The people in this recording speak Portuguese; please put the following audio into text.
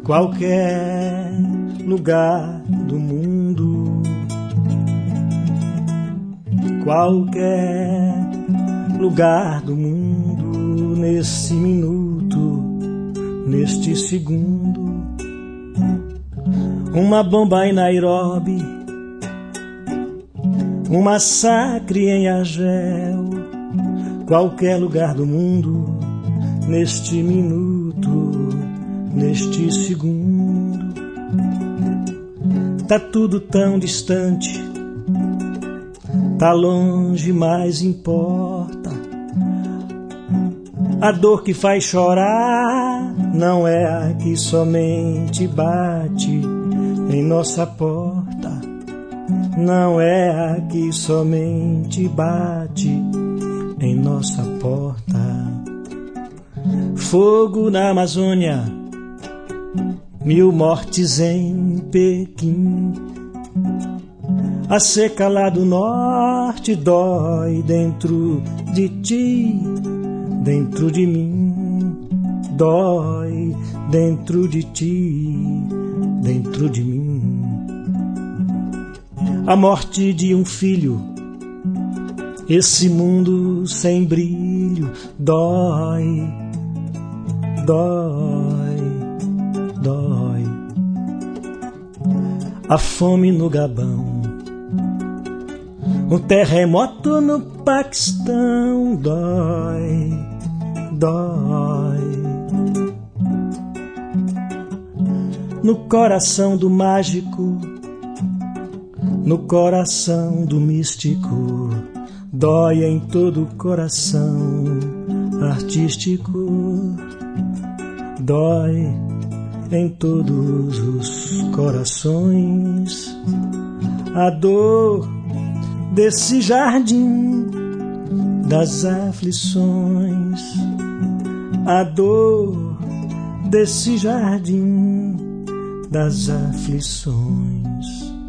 qualquer lugar do mundo, qualquer lugar do mundo, nesse minuto, neste segundo. Uma bomba em Nairobi, um massacre em Argel, qualquer lugar do mundo, neste minuto, neste segundo. Tá tudo tão distante, tá longe, mas importa. A dor que faz chorar não é a que somente bate em nossa porta, não é a que somente bate em nossa porta. Fogo na Amazônia, 1000 mortes em Pequim. A seca lá do norte dói dentro de ti, dentro de mim, dói dentro de ti, dentro de mim. A morte de um filho, esse mundo sem brilho, dói, dói, dói. A fome no Gabão, um terremoto no Paquistão, dói, dói. No coração do mágico, no coração do místico, dói em todo o coração artístico, dói em todos os corações. A dor desse jardim das aflições, a dor desse jardim das aflições.